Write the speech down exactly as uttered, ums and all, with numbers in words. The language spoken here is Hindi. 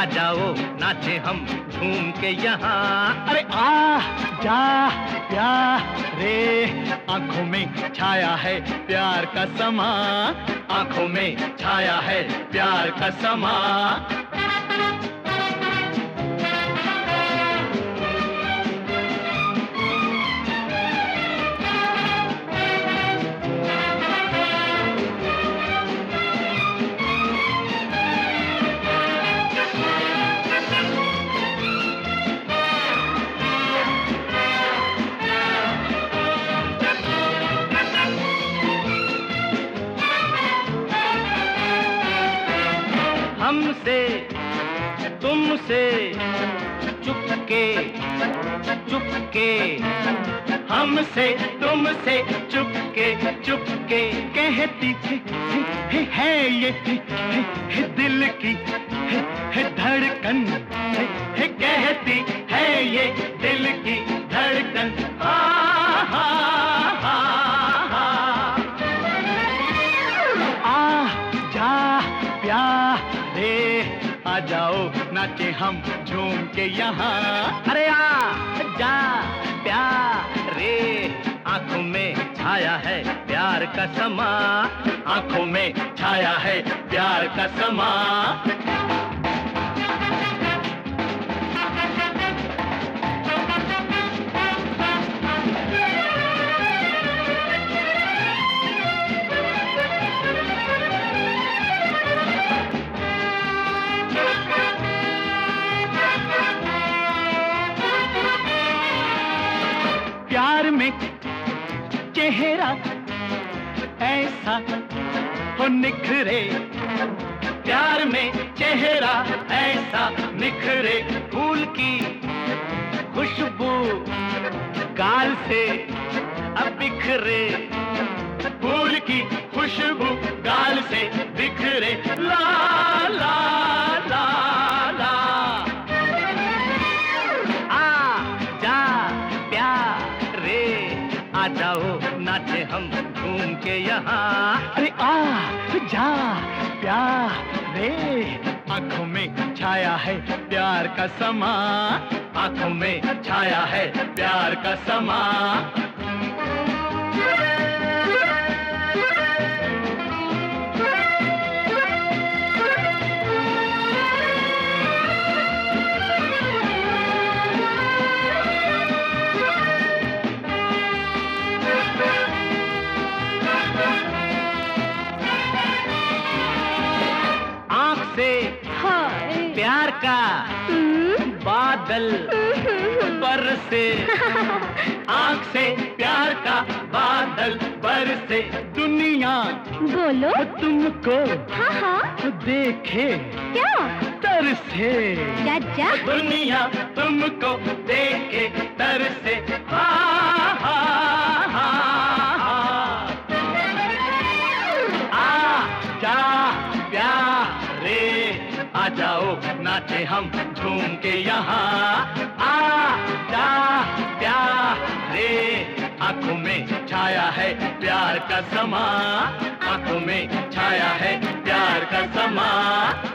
आ जाओ नाचे हम झूम के यहाँ। अरे आ जा प्यारे, आंखों में छाया है प्यार का समा, आंखों में छाया है प्यार का समा। हमसे तुमसे चुपके चुपके, हमसे तुमसे चुपके चुपके कहती थी है, है ये थी है दिल की है, है धड़कन है, है कहती है ये दिल की धड़कन। आ, हा, हा, हा। आ जा प्यारे, आ जाओ नाचे हम झूम के यहाँ। अरे आ जा प्यारे, आंखों में छाया है प्यार का समा, आंखों में छाया है प्यार का समा। प्यार में चेहरा ऐसा हो निखरे, प्यार में चेहरा ऐसा निखरे, फूल की खुशबू गाल से अब बिखरे, फूल की खुशबू गाल से बिखरे। ला ला ला ला, आ जा प्यारे, आ जाओ नाचे हम झूम के यहाँ। अरे आ जा प्यारे, आंखों में छाया है प्यार का समा, आंखों में छाया है प्यार का समा। से प्यार का बादल बरसे, आँख से प्यार का बादल बरसे, दुनिया बोलो तुमको हाँ हाँ देखे क्या तरसे, क्या क्या दुनिया तुमको देखे तरसे। हा हा हा हा, आ जा प्यारे, आ जाओ नाचे हम झूम के यहाँ। आ जा प्यारे, आंखों में छाया है प्यार का समा, आंखों में छाया है प्यार का समा।